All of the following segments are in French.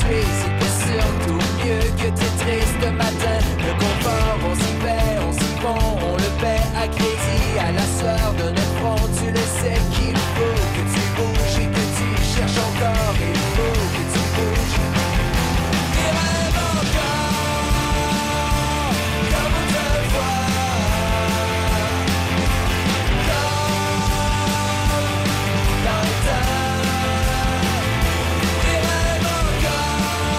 habitué, c'était surtout mieux que t'es triste de matin. Le confort, on s'y fait, on s'y fond, on le paie à crédit, à la sueur de notre front. Tu le sais qu'il faut que tu bouges et que tu cherches encore, et il faut que tu bouges. Et rêve encore, comme autrefois, comme dans le temps. Et rêve encore,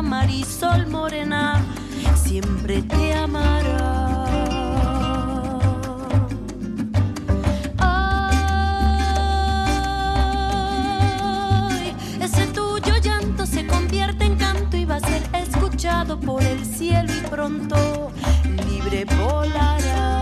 Marisol morena, siempre te amará. Ay, ese tuyo llanto se convierte en canto y va a ser escuchado por el cielo y pronto libre volará.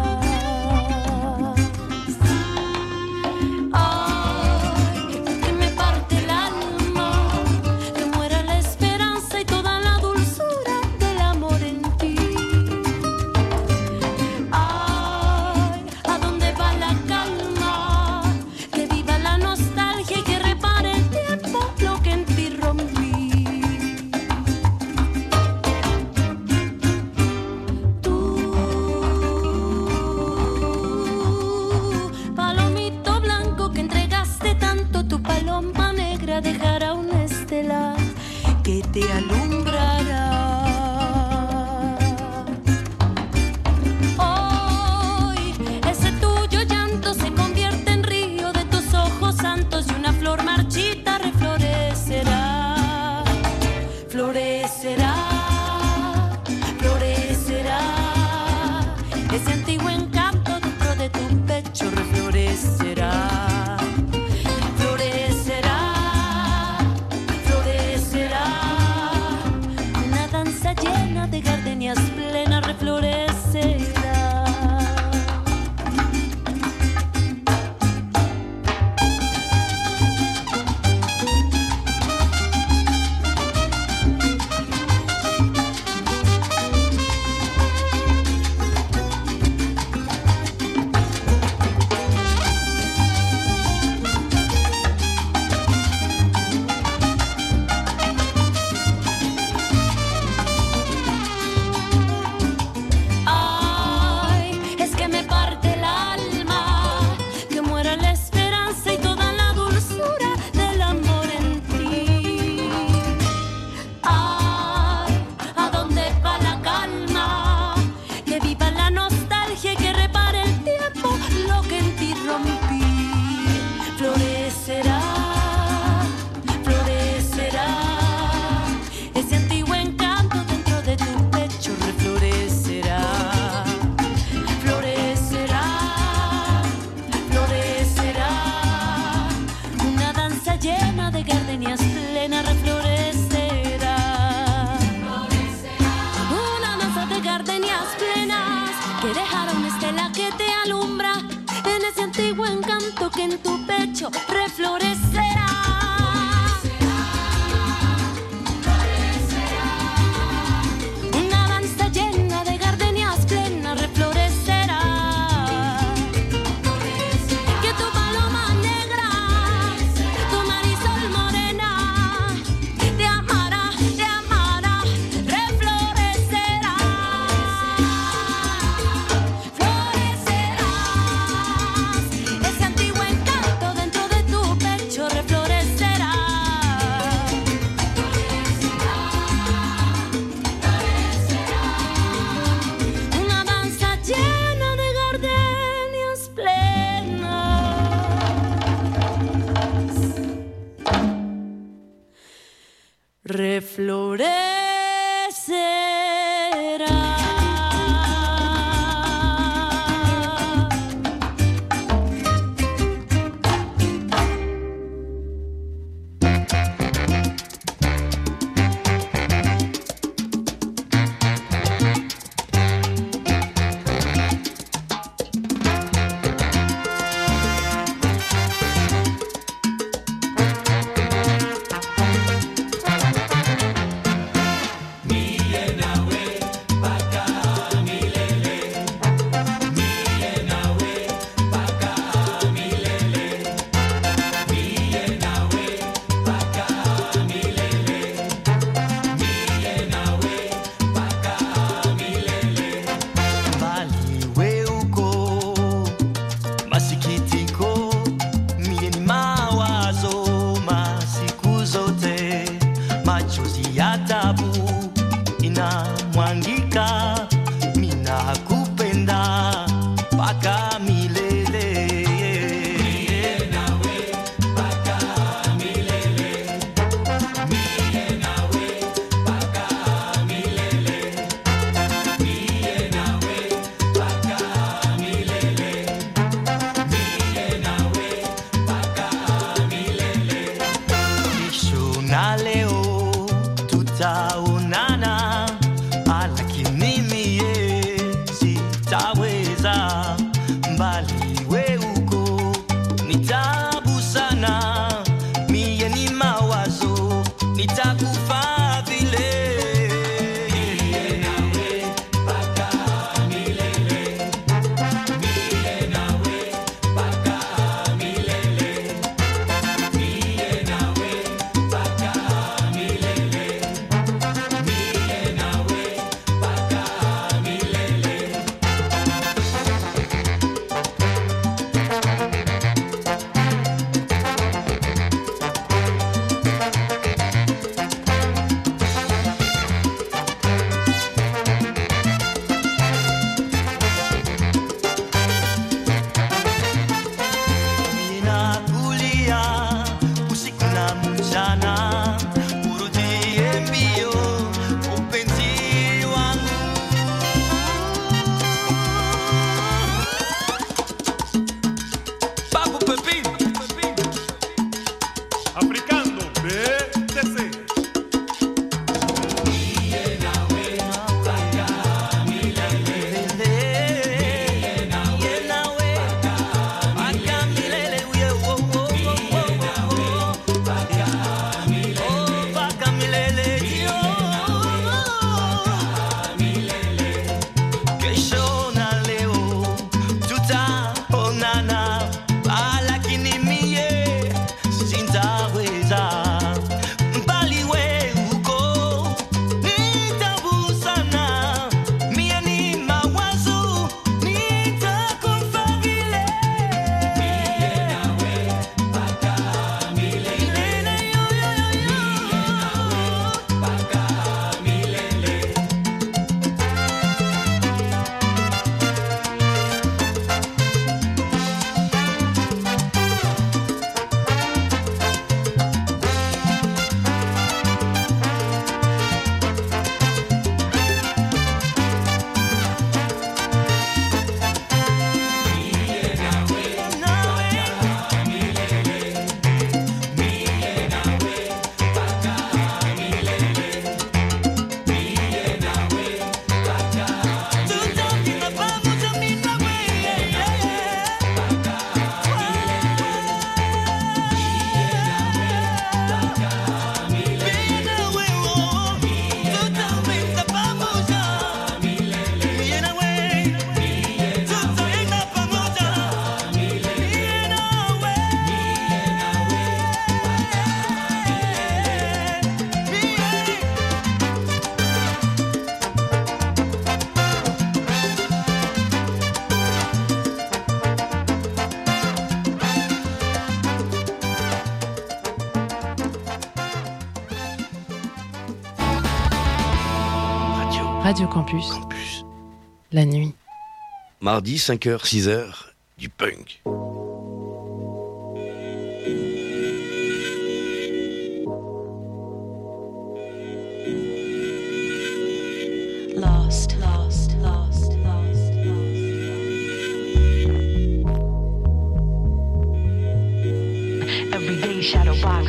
Dejará una estela que te alumbrará. Hoy ese tuyo llanto se convierte en río de tus ojos santos y una flor marchita reflorecerá. Florecerá, florecerá. Ese antiguo encanto dentro de tu pecho reflorecerá. Llena de gardenias plenas reflorecerá. Que en tu pecho reflorecerá. Una danza llena de gardenias plenas reflorecerá. Que tu paloma negra, tu Marisol morena, te amará, reflorecerá. Reflorecerá. na leo tutaonana, lakini mie sitaweza, mbali we uko ni tabu sana, mie ni mawazo nitakufa vile. Radio Campus. La nuit. Mardi, 5h, 6h, du punk. Lost, lost, lost, lost, lost. Everyday shadow box.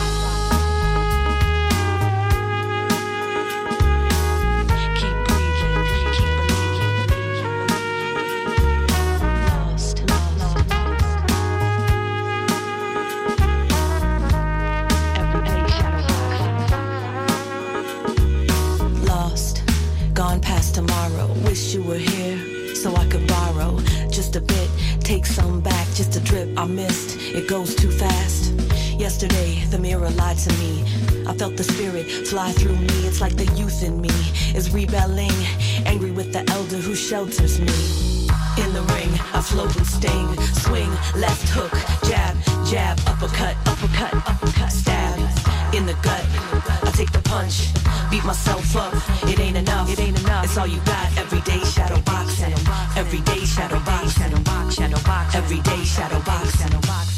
Wish you were here so I could borrow just a bit, take some back, just a drip I missed. It goes too fast. Yesterday the mirror lied to me. I felt the spirit fly through me. It's like the youth in me is rebelling, angry with the elder who shelters me. In the ring I float and sting, swing, left hook, jab, jab, uppercut, uppercut, uppercut, stab in the gut. I take the punch, beat myself up. It ain't enough. It ain't enough. It's all you got. Everyday shadow boxing. Everyday shadow boxing. Everyday shadow boxing.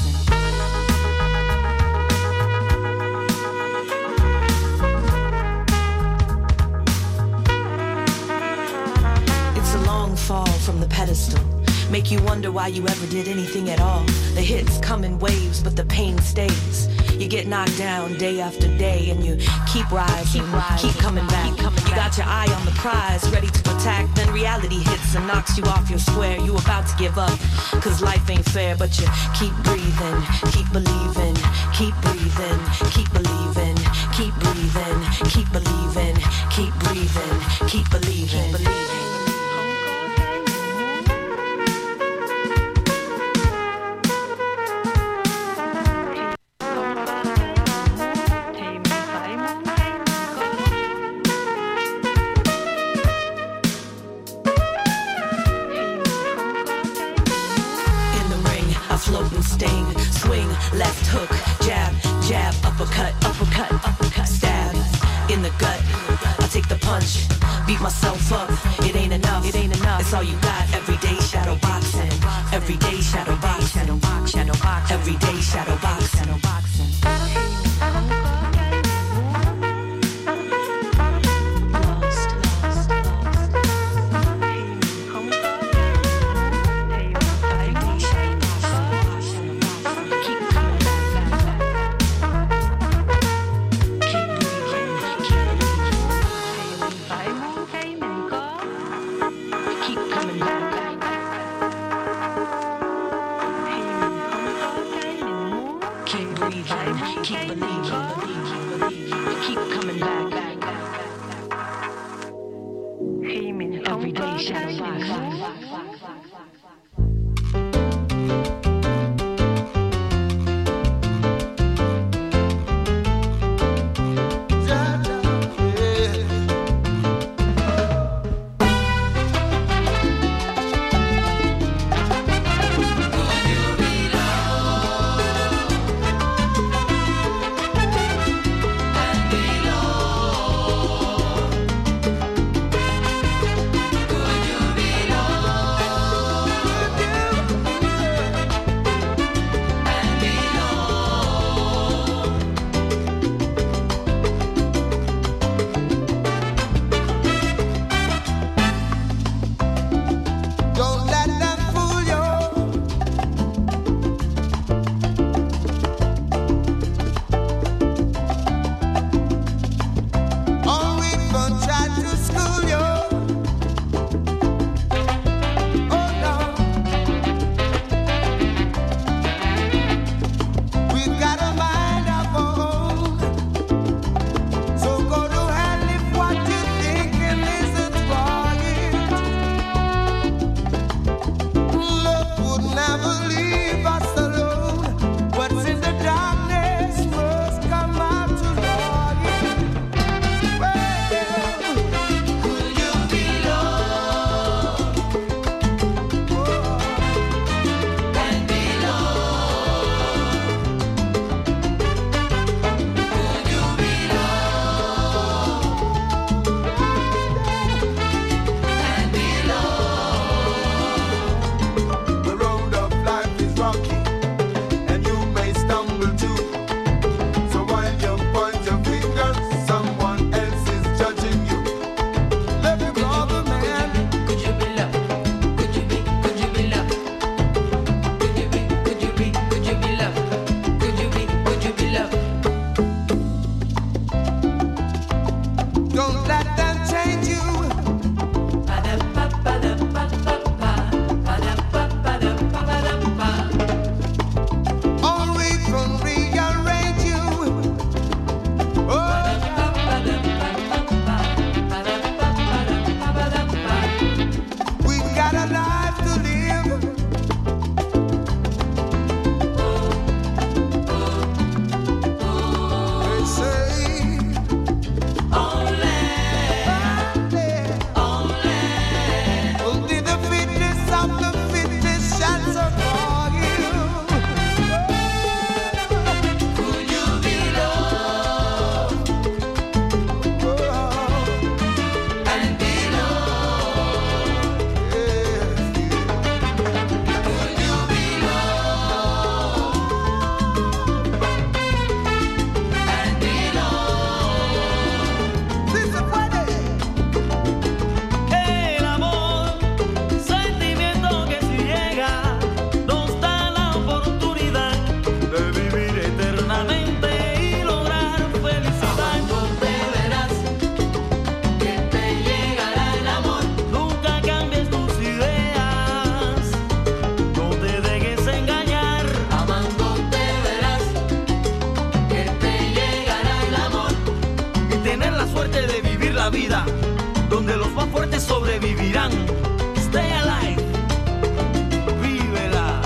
It's a long fall from the pedestal. Make you wonder why you ever did anything at all. The hits come in waves, but the pain stays. You get knocked down day after day, and you keep rising, keep coming back. You got your eye on the prize, ready to attack. Then reality hits and knocks you off your square. You about to give up, cause life ain't fair. But you keep breathing, keep believing, keep breathing, keep believing, keep breathing, keep believing, keep breathing, keep believing. Sting, swing, left hook, jab, jab, uppercut, uppercut, uppercut, stab in the gut. I take the punch, beat myself up. It ain't enough, it ain't enough. It's all you got. Everyday shadow boxing, everyday shadow boxing, shadow box, everyday shadow boxing, shadow boxing. Could you be vida donde los más fuertes sobrevivirán. Stay alive, vívela.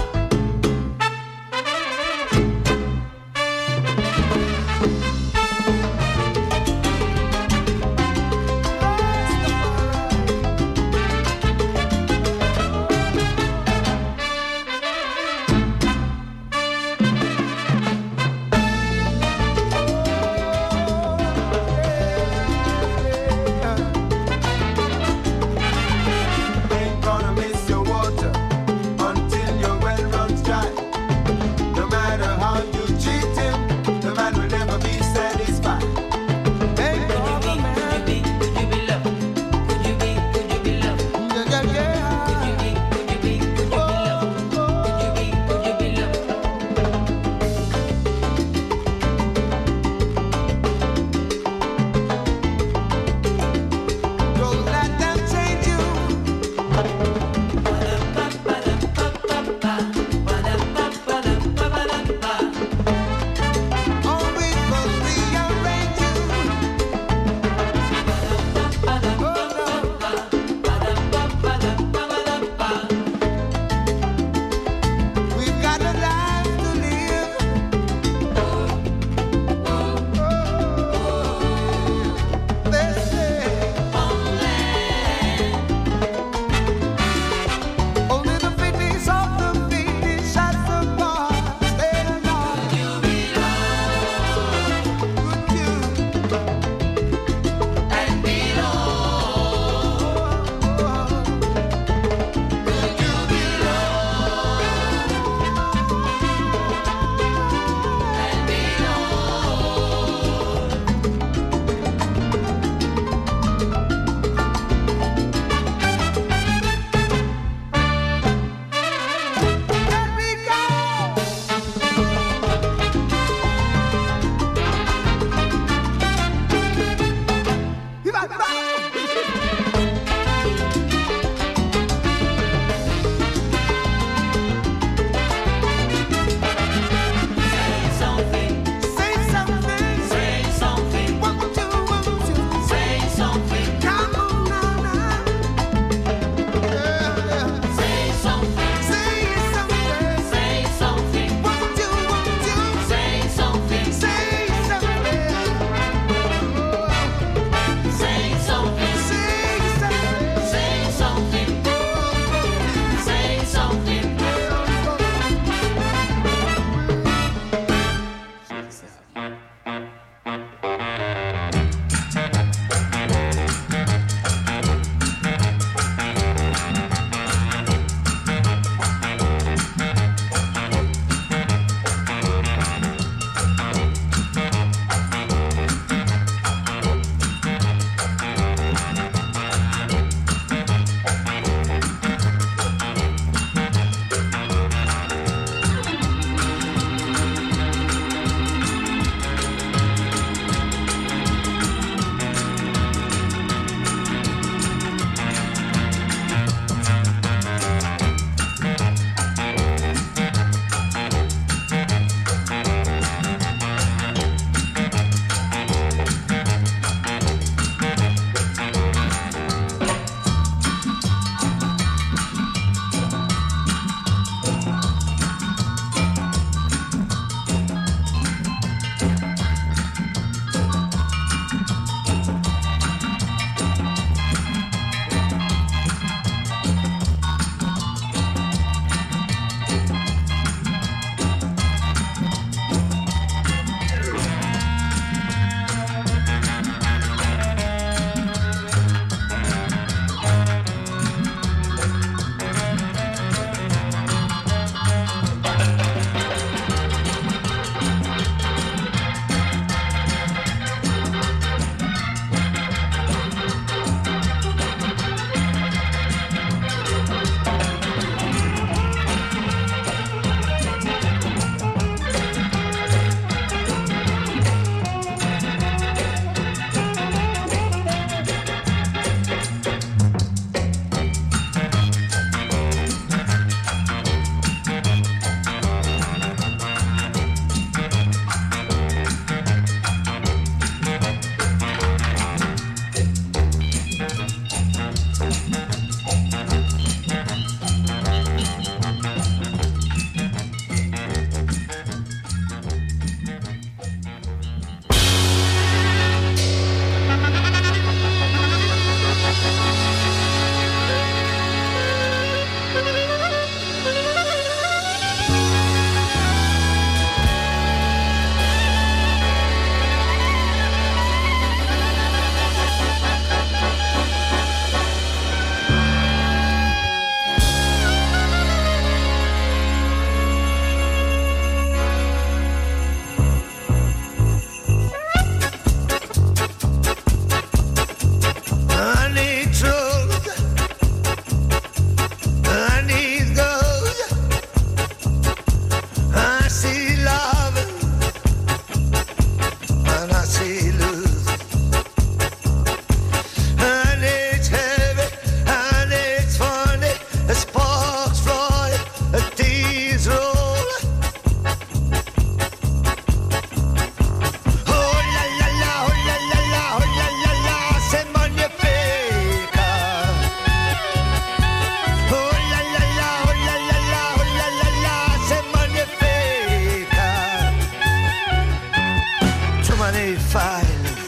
many files,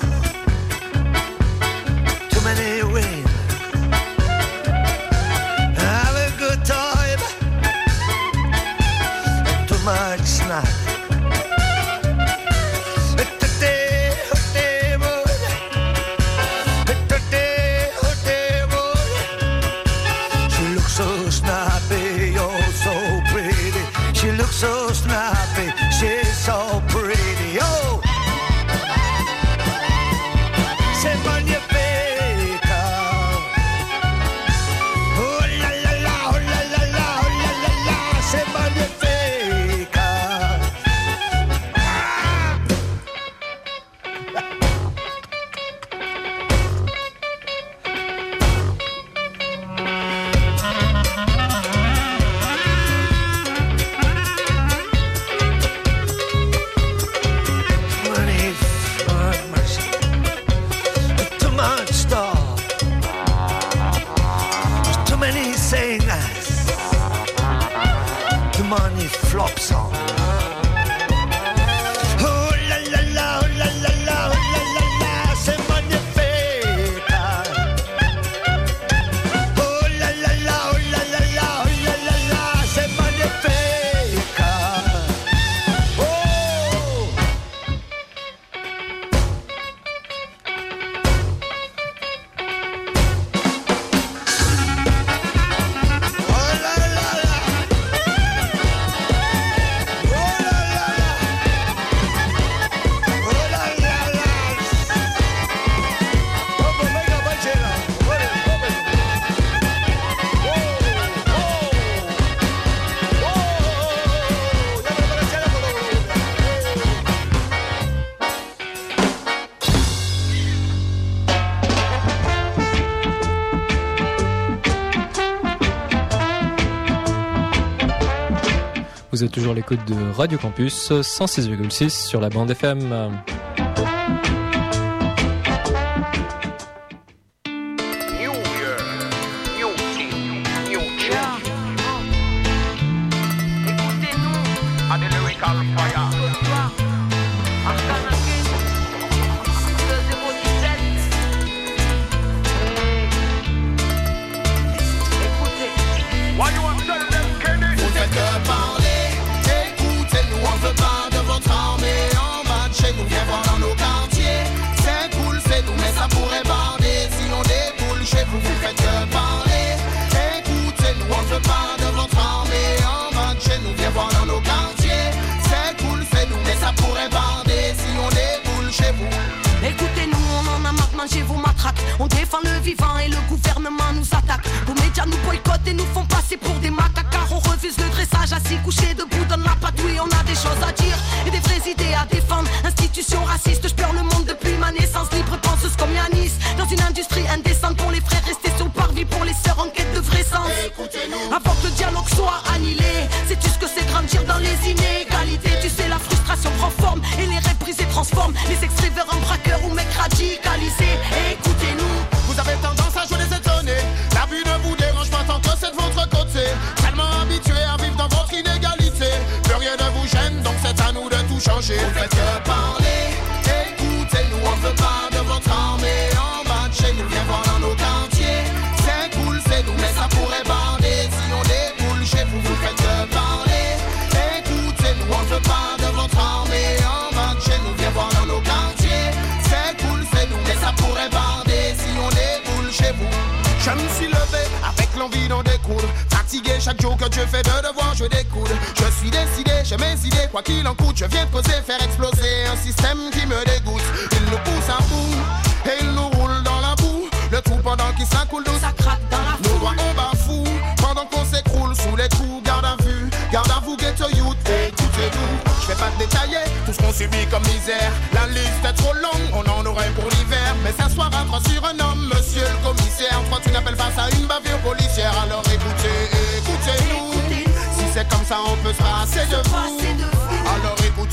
too many wins. Have a good time, and too much snack. So snappy, she's so pretty. Oh, c'est magnifique. Oh la la la, oh la la la, oh la la la, c'est magnifique. Flops on. Oh la la la, oh la la la, oh la la la, c'est magnifique. Oh la la la, oh la la la, oh la la la, c'est magnifique. Oh. Oh la la la. Vous êtes toujours à l'écoute de Radio Campus 106,6 sur la bande FM. Chez vous matraque, on défend le vivant et le gouvernement nous attaque. Vos médias nous boycottent et nous font passer pour des macaques, car on refuse le dressage, assis couché debout donne la patouille. On a des choses à dire et des vraies idées à défendre. Institution raciste, je pleure le monde depuis ma naissance. Libre penseuse comme Yanis, dans une industrie indécente. Pour les frères restés sur le parvis, pour les sœurs en quête de vrai sens. Avant que le dialogue soit annihilé, sais-tu ce que c'est grandir dans les inégalités? Tu sais la frustration prend forme et les rêves brisés transforment les extraits vers un braqueur ou mec radicalisé. Écoutez-nous. Vous avez tendance à jouer les étonnés. La vue ne vous dérange pas tant que c'est de votre côté. Tellement habitué à vivre dans votre inégalité. Plus rien ne vous gêne, donc c'est à nous de tout changer. Vous faites que parler, écoutez-nous. On veut pas de votre armée en bas de chez nous. Viens voir dans nos quartiers. C'est cool, c'est nous, mais ça pourrait bander si on déboule chez vous. Vous faites que parler, écoutez-nous. On veut pas de votre armée en bas de chez nous. Viens voir dans nos quartiers. C'est cool, c'est nous, mais ça pourrait bander si on déboule chez vous. Je me suis levé avec l'envie d'en découdre. Fatigué chaque jour que Dieu fait de devoir, je découde. Je suis décidé, j'ai mes idées, quoi qu'il en coûte. Je viens de poser, faire exploser un système qui me dégoûte. Il nous pousse à bout et il nous roule dans la boue. Le tout pendant qu'il s'accoule d'eau, ça craque dans la foule. Nos doigts on bafoue pendant qu'on s'écroule sous les coups. Garde à vous, get a youth. Écoutez-nous, je vais pas détailler tout ce qu'on subit comme misère. La liste est trop longue, on en aurait pour l'hiver. Mais s'asseoir à trois sur un homme, monsieur le commissaire. Toi tu n'appelles pas ça une bavure policière. Alors écoutez-nous. Si c'est comme ça on peut se passer de vous. Alors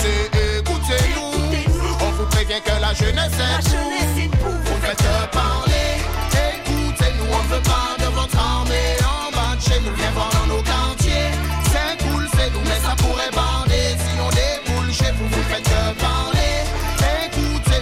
écoutez-nous. On vous prévient que la jeunesse est pour. Vous faites parler, écoutez-nous. On veut pas de votre armée en bas de chez nous. Viens voir dans nos quartiers. C'est cool, c'est nous, mais ça pourrait bander si on déboule chez vous. Vous faites que parler, écoutez-nous.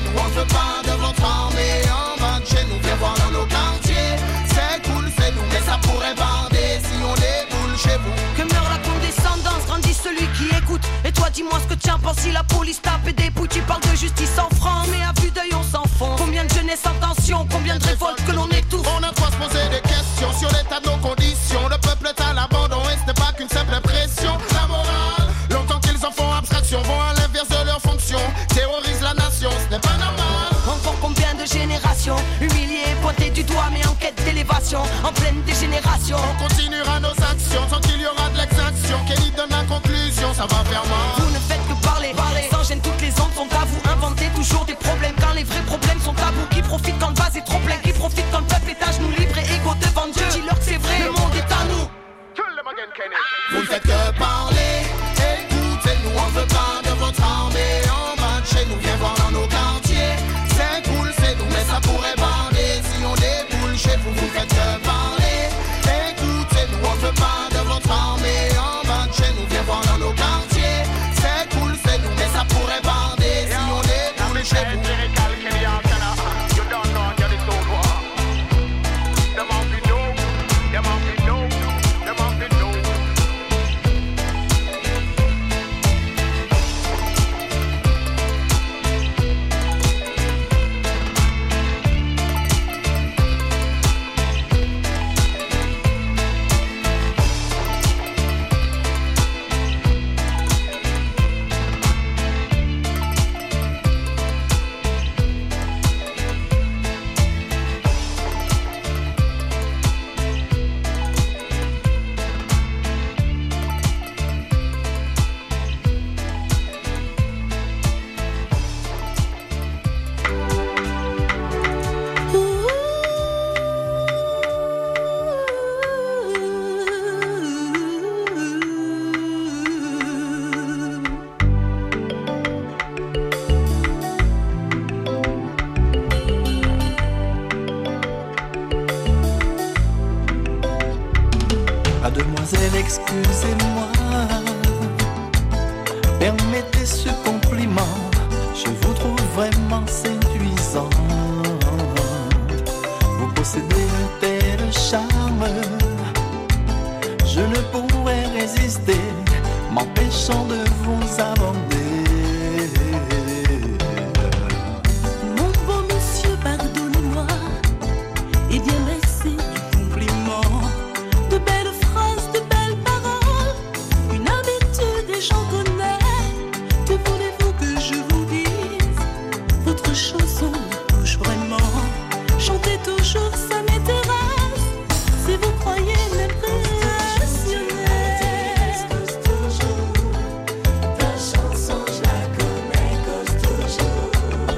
dis-moi ce que tu en penses. Si la police tape et dépouille, tu parles de justice en France. Mais à vue d'œil on s'enfonce. Combien de jeunesse en tension, combien de révoltes que l'on étouffe. On a droit de se poser des questions sur l'état de nos conditions. Le peuple est à l'abandon et ce n'est pas qu'une simple impression. La morale, longtemps qu'ils en font abstraction, vont à l'inverse de leur fonction, terrorisent la nation, ce n'est pas normal. Encore combien de générations humiliées, pointées du doigt mais en quête d'élévation, en pleine dégénération. On continuera nos actions tant qu'il y aura de l'exaction. Kelly donne la conclusion, ça va faire mal. Vous ne faites que parler, sans gêne, toutes les ondes sont à vous. Inventez toujours des problèmes quand les vrais problèmes sont tabous. Qui profite quand le vase est trop plein, qui profite quand le peuple est à genoux, libre et égaux devant Dieu. Dis-leur que c'est vrai, le monde est à nous. Vous ne faites que parler, écoutez-nous, on veut pas de votre armée. En bas de chez nous, viens voir dans nos quartiers. C'est cool, c'est nous, mais ça pourrait bander. Si on déboule chez vous, vous faites que parler. Écoutez-nous, on veut pas de votre armée. En bas de chez nous, viens voir dans nos quartiers. C'est cool, c'est nous, mais ça pourrait bander. Si on déboule chez vous. Mademoiselle, excusez-moi, permettez ce compliment, je vous trouve vraiment séduisante. Vous possédez un tel charme, je ne pourrais résister, m'empêchant de vous aborder. Mon beau monsieur, pardonnez-moi, et bien merci du compliment. De belles phrases, de belles paroles, une habitude et j'en connais. Que voulez-vous que je vous dise? Votre chanson me touche vraiment. Chantez toujours, ça m'intéresse. Si vous croyez m'impressionner. Cause toujours, ta chanson je la connais. Cause toujours,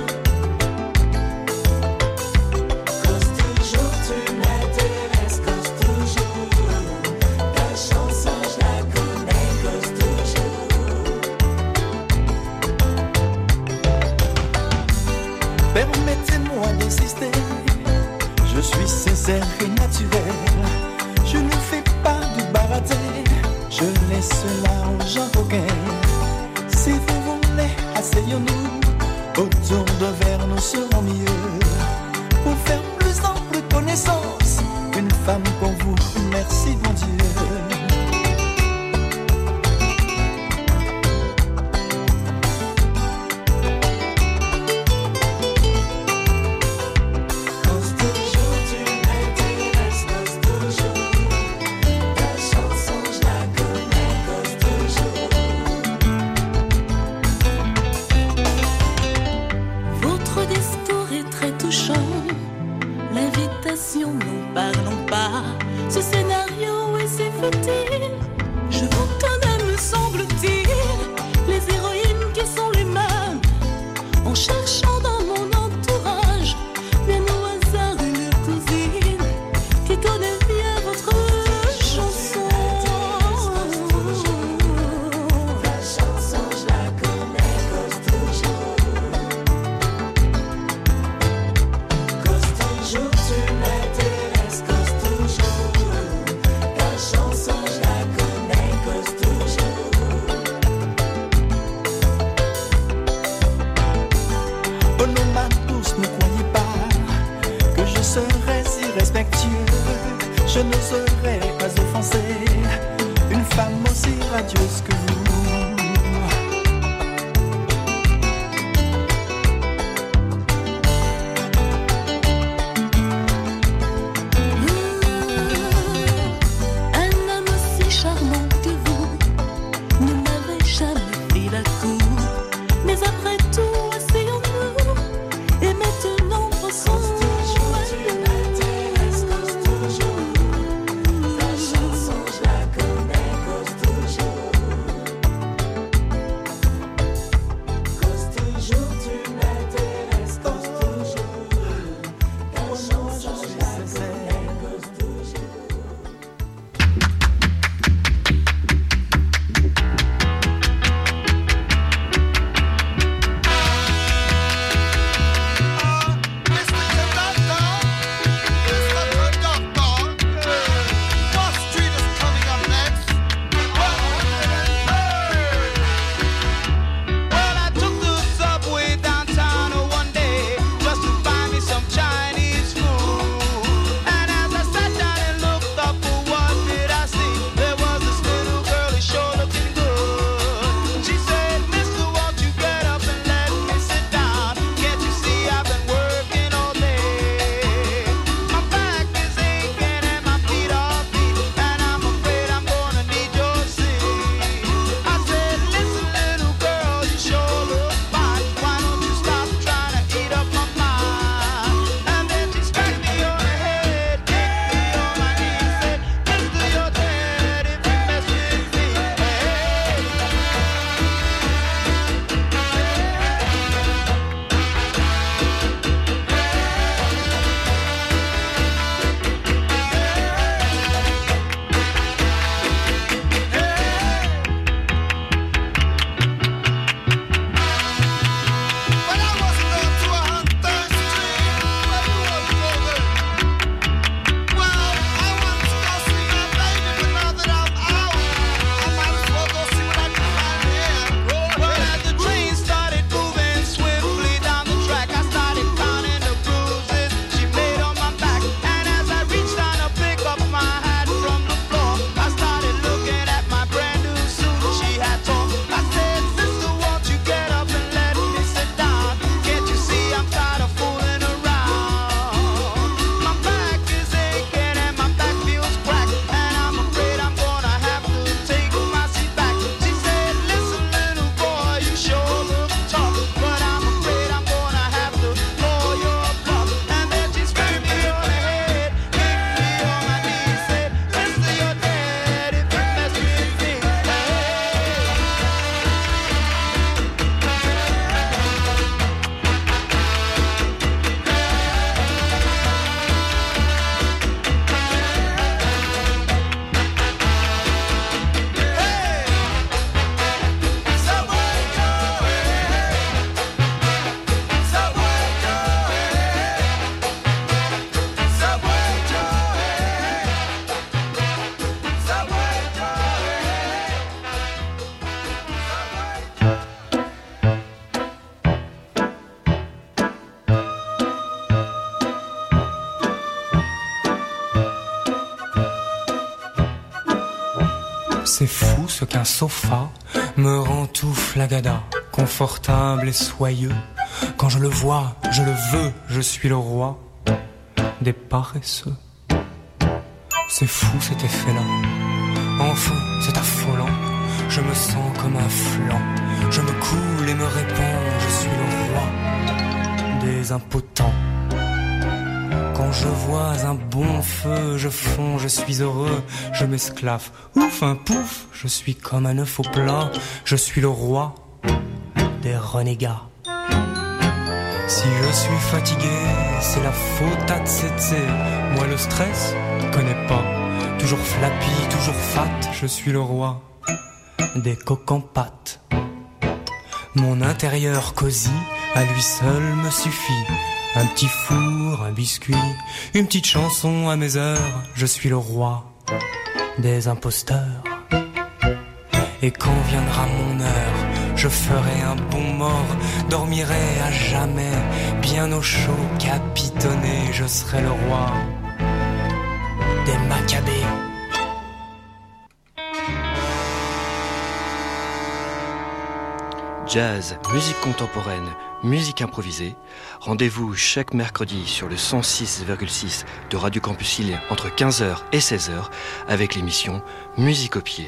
tu m'intéresses. Cause toujours, ta chanson je la connais. Cause toujours. Permettez-moi d'insister, je suis sincère et naturel. Je ne fais pas du baraté, je laisse cela aux gens coquins. Si vous voulez, asseyons-nous autour d'un verre, nous serons mieux. Pour faire plus ample connaissance, une femme pour vous, merci mon Dieu. Cause toujours tu m'intéresses. Cause toujours, ta chanson je la connais. Cause toujours. Votre discours est très touchant. L'invitation, nous parlons pas. Ce scénario est si futile. Je vous connais, me semble-t-il. Les héroïnes qui sont les mêmes. En cherchant dans mon entourage, bien au hasard une cousine qui connaît bien votre chanson. Ta chanson, je la connais. Cause toujours, tu m'intéresses. Cause toujours, ta chanson, je la connais. Cause toujours. Oh non, ma douce, ne croyez pas que je serais irrespectueux. Je n'oserais pas offenser une femme aussi radieuse que vous. C'est fou ce qu'un sofa me rend tout flagada, confortable et soyeux. Quand je le vois, je le veux, je suis le roi des paresseux. C'est fou cet effet-là, enfin c'est affolant. Je me sens comme un flanc, je me coule et me répands. Je suis le roi des impotents. Quand je vois un bon feu, je fonds, je suis heureux, je m'esclave. Ouf, un pouf, je suis comme un œuf au plat. Je suis le roi des renégats. Si je suis fatigué, c'est la faute à Tsetse. Moi le stress, connais pas. Toujours flappy, toujours fat, je suis le roi des coques en pâte. Mon intérieur cosy, à lui seul me suffit. Un petit four, un biscuit, une petite chanson à mes heures. Je suis le roi des imposteurs. Et quand viendra mon heure, je ferai un bon mort, dormirai à jamais, bien au chaud, capitonné. Je serai le roi des Maccabées. Jazz, musique contemporaine, musique improvisée. Rendez-vous chaque mercredi sur le 106,6 de Radio Campus Lille entre 15h et 16h avec l'émission Musique au pied.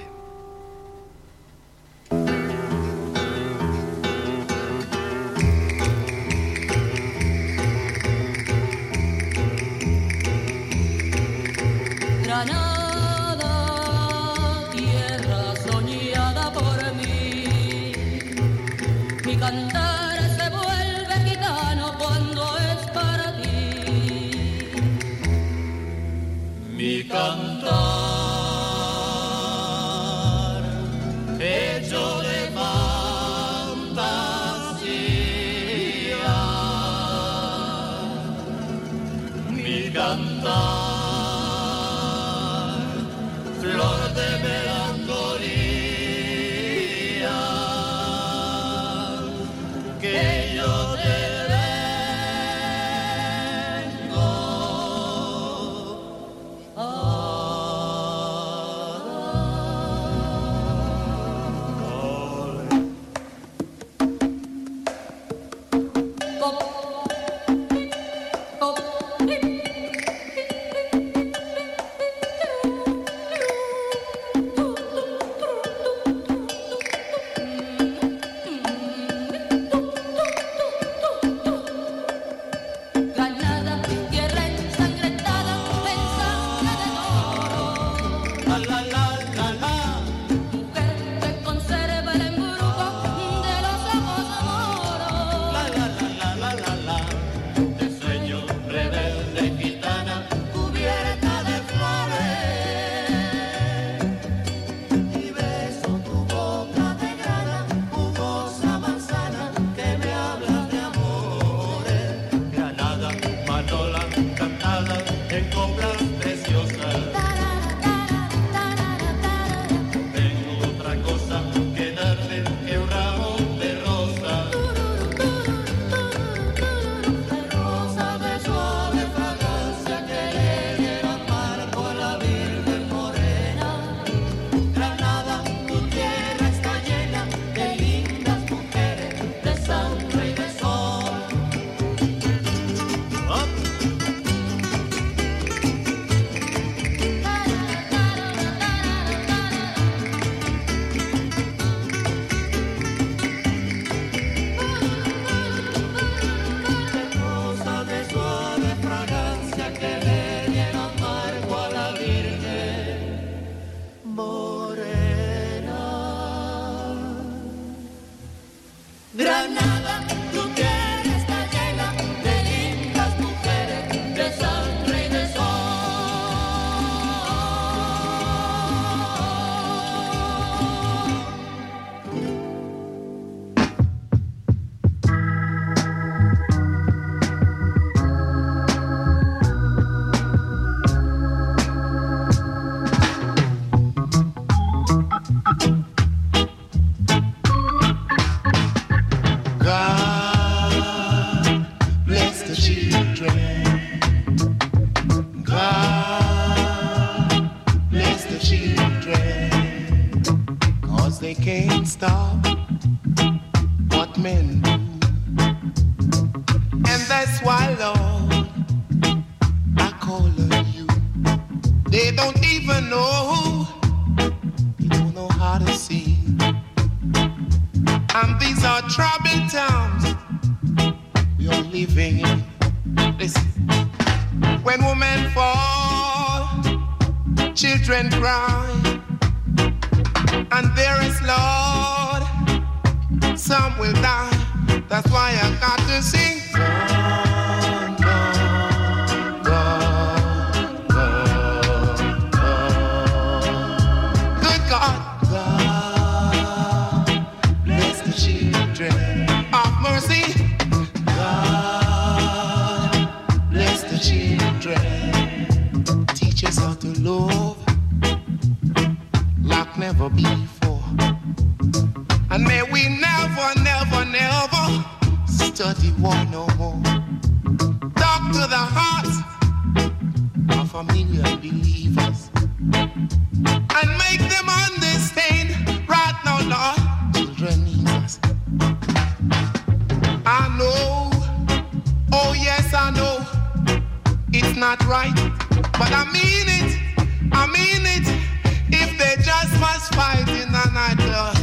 that's why, Lord, I call on you. They don't even know, you don't know how to see. And these are troubled times we are living in. Listen, when women fall, children cry, and there is Lord, some will die. That's why I got to sing. God, God, God, God, God. Good God, God, bless the children of mercy. God, bless the children. Teach us how to love like never before. And may we never, never, never study war no more. Talk to the hearts of a million believers and make them understand right now, Lord, children need us. I know, oh yes, I know, it's not right, but I mean it, I mean it. If they just must fight in the night, Lord.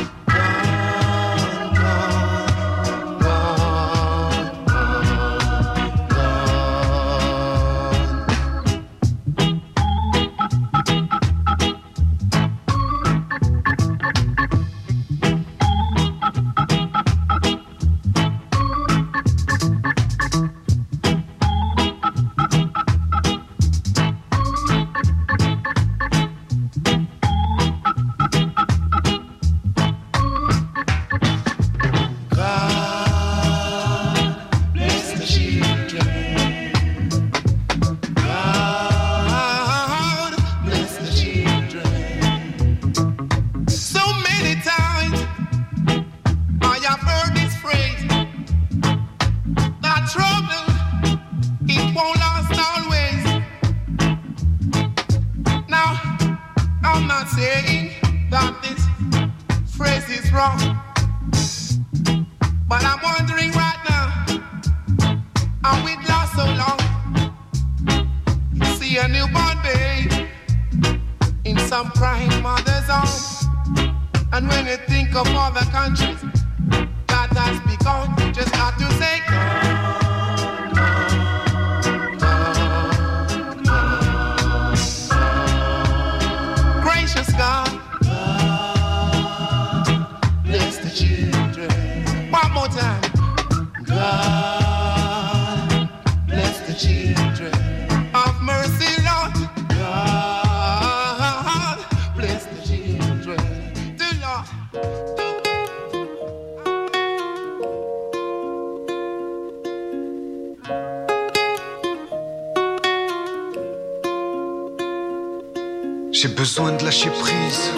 J'ai besoin de lâcher prise.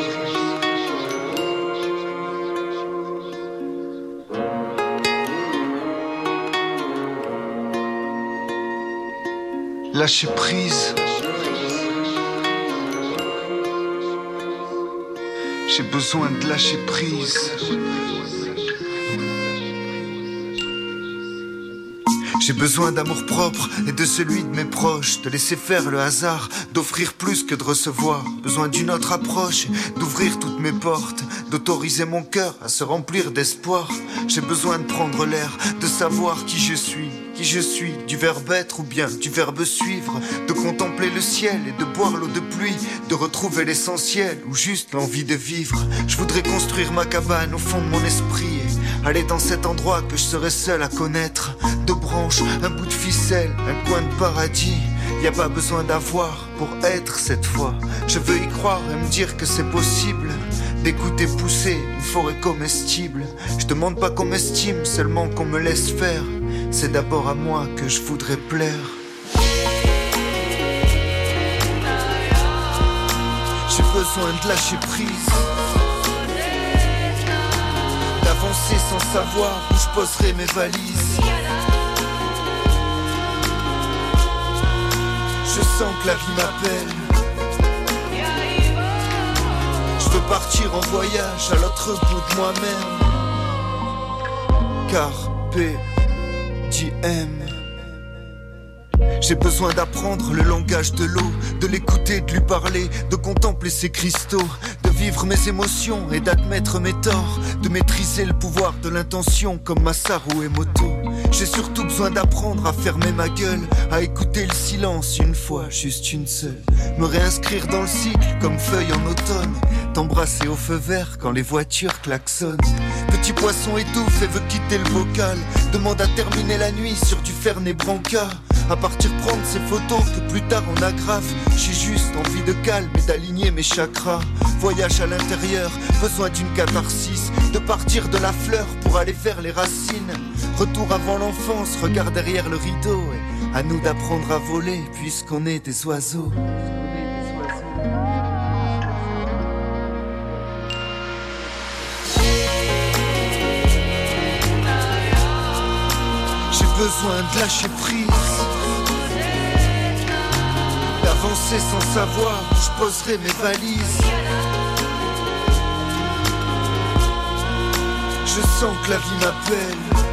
Lâcher prise. J'ai besoin de lâcher prise. J'ai besoin d'amour propre et de celui de mes proches, de laisser faire le hasard, d'offrir plus que de recevoir. Besoin d'une autre approche, d'ouvrir toutes mes portes, d'autoriser mon cœur à se remplir d'espoir. J'ai besoin de prendre l'air, de savoir qui je suis, du verbe être ou bien du verbe suivre, de contempler le ciel et de boire l'eau de pluie, de retrouver l'essentiel ou juste l'envie de vivre. Je voudrais construire ma cabane au fond de mon esprit et aller dans cet endroit que je serai seul à connaître. Deux branches, un bout de ficelle, un coin de paradis. Y a pas besoin d'avoir pour être cette fois. Je veux y croire et me dire que c'est possible d'écouter pousser une forêt comestible. Je demande pas qu'on m'estime, seulement qu'on me laisse faire. C'est d'abord à moi que je voudrais plaire. J'ai besoin de lâcher prise, d'avancer sans savoir où je poserai mes valises. Je sens que la vie m'appelle. Je veux partir en voyage à l'autre bout de moi-même. Carpe diem. JM. J'ai besoin d'apprendre le langage de l'eau, de l'écouter, de lui parler, de contempler ses cristaux, de vivre mes émotions et d'admettre mes torts, de maîtriser le pouvoir de l'intention comme Masaru Emoto. J'ai surtout besoin d'apprendre à fermer ma gueule, à écouter le silence une fois, juste une seule. Me réinscrire dans le cycle comme feuille en automne, t'embrasser au feu vert quand les voitures klaxonnent. Petit poisson étouffe et veut quitter le bocal, demande à terminer la nuit sur du Fernet Branca. À partir prendre ces photos que plus tard on aggrave. J'ai juste envie de calme et d'aligner mes chakras. Voyage à l'intérieur, besoin d'une catharsis, de partir de la fleur pour aller vers les racines. Retour avant l'enfance, regard derrière le rideau. Et à nous d'apprendre à voler puisqu'on est des oiseaux. J'ai besoin de lâcher prise, d'avancer sans savoir où je poserai mes valises. Je sens que la vie m'appelle.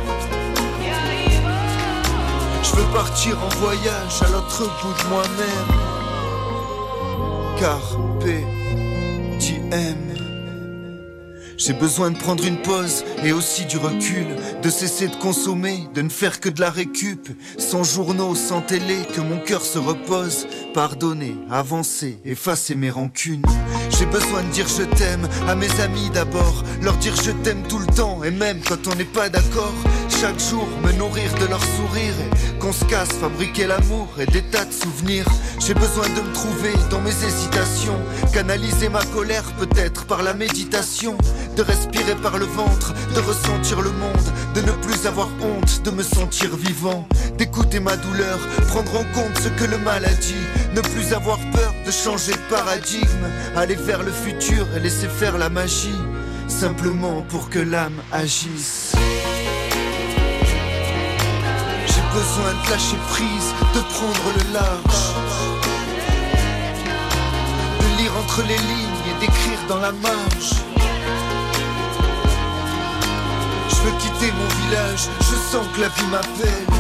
Je veux partir en voyage à l'autre bout de moi-même. Carpe diem. J'ai besoin de prendre une pause et aussi du recul, de cesser de consommer, de ne faire que de la récup. Sans journaux, sans télé, que mon cœur se repose. Pardonner, avancer, effacer mes rancunes. J'ai besoin de dire je t'aime à mes amis d'abord, leur dire je t'aime tout le temps et même quand on n'est pas d'accord. Chaque jour me nourrir de leur sourire et qu'on se casse, fabriquer l'amour et des tas de souvenirs. J'ai besoin de me trouver dans mes hésitations, canaliser ma colère peut-être par la méditation, de respirer par le ventre, de ressentir le monde, de ne plus avoir honte, de me sentir vivant, d'écouter ma douleur, prendre en compte ce que le mal a dit, ne plus avoir peur de changer de paradigme, aller vers le futur et laisser faire la magie, simplement pour que l'âme agisse. J'ai besoin de lâcher prise, de prendre le large, de lire entre les lignes et d'écrire dans la marge. Je veux quitter mon village, je sens que la vie m'appelle.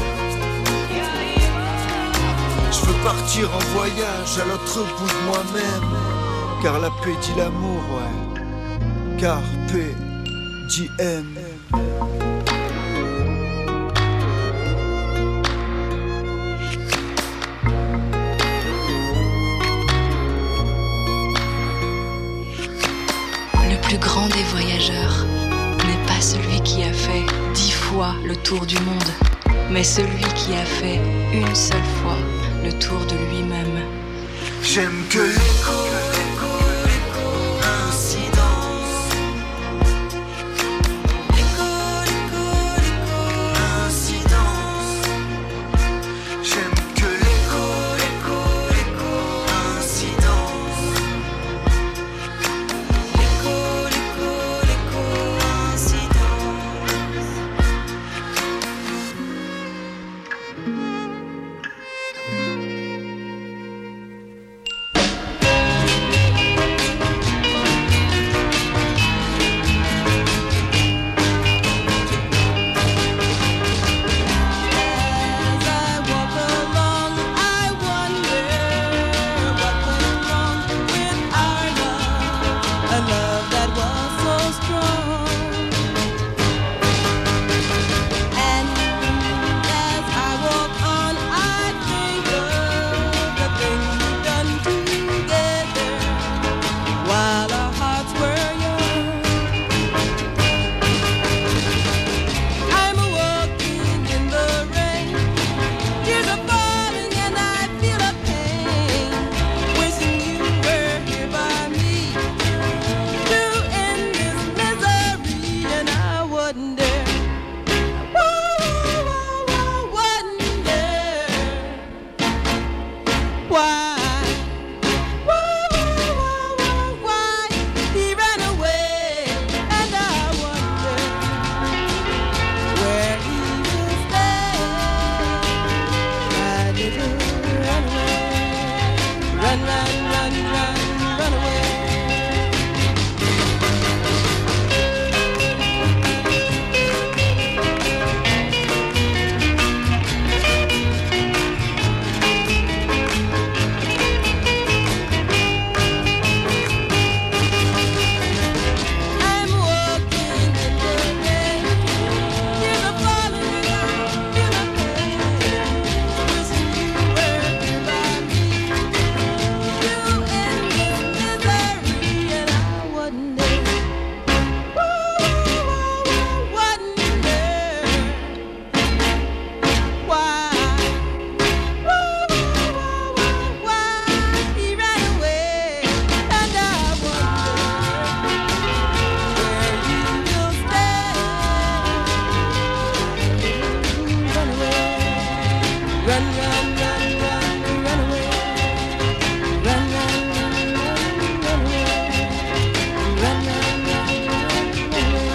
Je veux partir en voyage à l'autre bout de moi-même. Car la paix dit l'amour, ouais. Carpe diem. Le plus grand des voyageurs n'est pas celui qui a fait 10 fois le tour du monde, mais celui qui a fait une seule fois le tour de lui-même. J'aime que l'écho, ainsi danse. L'écho, ainsi danse. J'aime que l'écho, ainsi danse. L'écho, ainsi danse. Run, run, run, run, run away. Run, run, run, run, run away. Run, run, run, run, run away.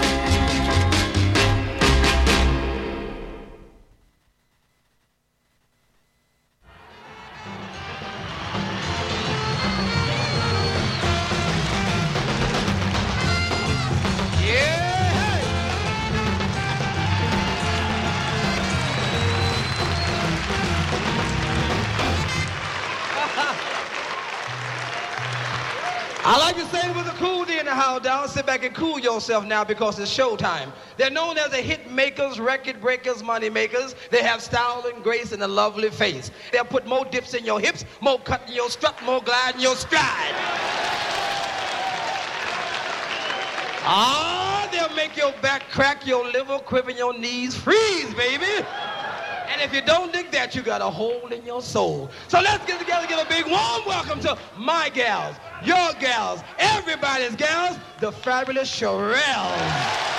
I like to say it was a cool day in the house, down. Sit back and cool yourself now because it's showtime. They're known as the hit makers, record breakers, money makers. They have style and grace and a lovely face. They'll put more dips in your hips, more cut in your strut, more glide in your stride. Ah, they'll make your back crack, your liver quiver, your knees freeze, baby. And if you don't dig that, you got a hole in your soul. So let's get together, give a big warm welcome to my gals, your gals, everybody's gals, the fabulous Shirelles.